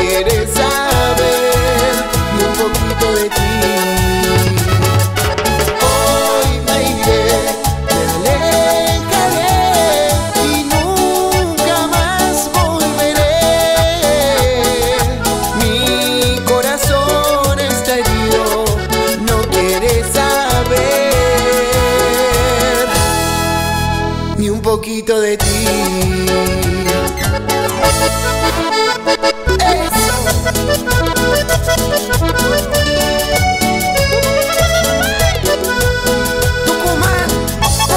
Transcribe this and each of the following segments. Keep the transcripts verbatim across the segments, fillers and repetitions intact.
quieres saber ni un poquito de ti. Hoy me iré, me alejaré y nunca más volveré. Mi corazón está herido, no quieres saber ni un poquito de ti. Tucumán, a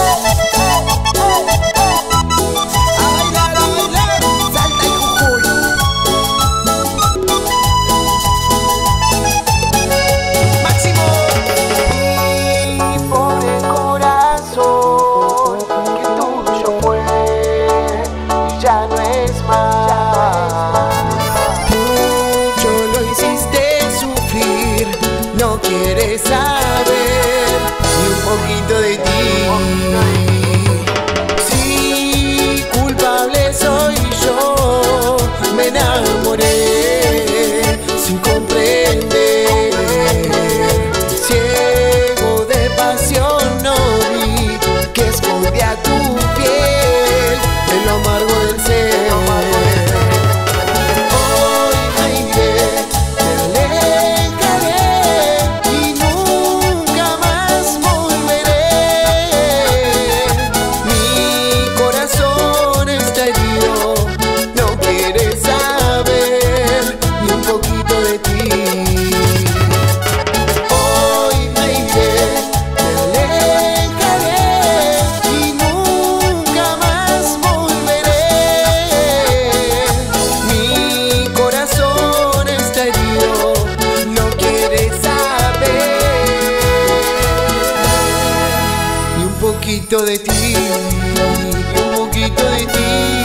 bailar, a bailar, Salta y Jujuy. Máximo. Y por el corazón que tuyo fue y ya no es más. Mucho lo hiciste sufrir, no quieres saber ni un poquito de ti. Si culpable soy yo, me enamoré sin comprender. Ciego de pasión no vi que escondía tu piel en lo amargo del ser. Hoy me iré, me alejaré y nunca más volveré. Mi corazón está herido, no quieres saber ni un poquito de ti. Hoy me iré, me alejaré y nunca más volveré. Mi corazón está herido, no quieres saber ni un poquito de ti, ni un poquito de ti.